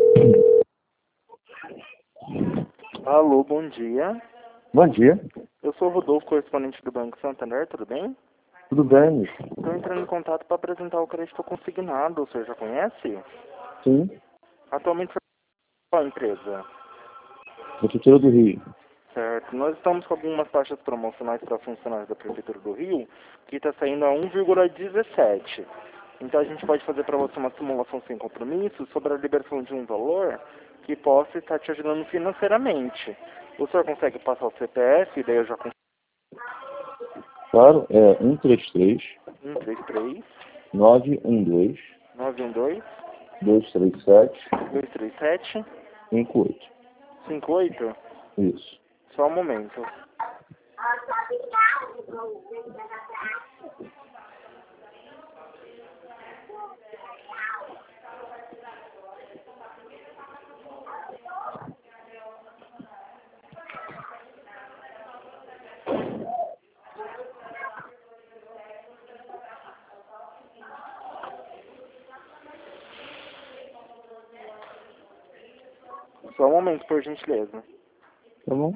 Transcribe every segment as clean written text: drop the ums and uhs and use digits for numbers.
Alô, bom dia. Bom dia. Eu sou o Rodolfo, correspondente do Banco Santander, tudo bem? Tudo bem? Estou entrando em contato para apresentar o crédito consignado, o senhor já conhece? Sim. Atualmente, qual a empresa? Prefeitura do Rio. Certo. Nós estamos com algumas taxas promocionais para funcionários da Prefeitura do Rio, que está saindo a 1,17. Então a gente pode fazer para você uma simulação sem compromisso sobre a liberação de um valor que possa estar te ajudando financeiramente. O senhor consegue passar o CPF, daí eu já consigo. Claro, é 133 133 912 912 237 237 58. 58. Isso. Só um momento. Só um momento, por gentileza. Tá bom?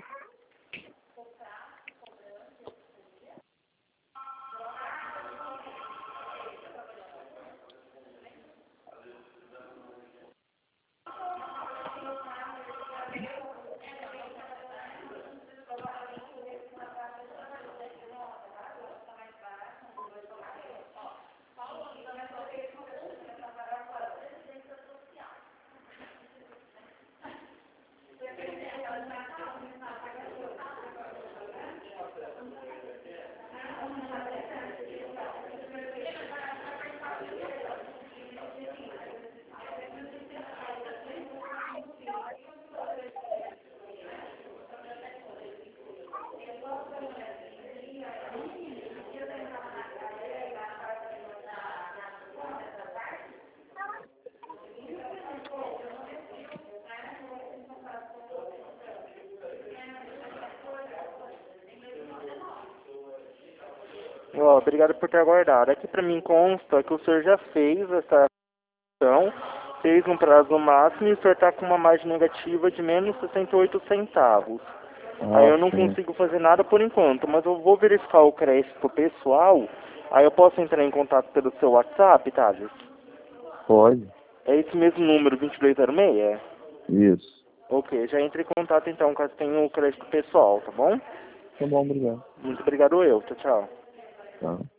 Ó, obrigado por ter aguardado. Aqui para mim consta que o senhor já fez essa ação, fez um prazo máximo e o senhor está com uma margem negativa de menos 68 centavos. Aí eu não Sim. consigo fazer nada por enquanto, mas eu vou verificar o crédito pessoal. Aí eu posso entrar em contato pelo seu WhatsApp, Thales? Pode. É esse mesmo número, 2206? Isso. Ok, já entre em contato então, caso tenha o crédito pessoal, tá bom? Tá bom, obrigado. Muito obrigado eu, tchau, tchau. Tá.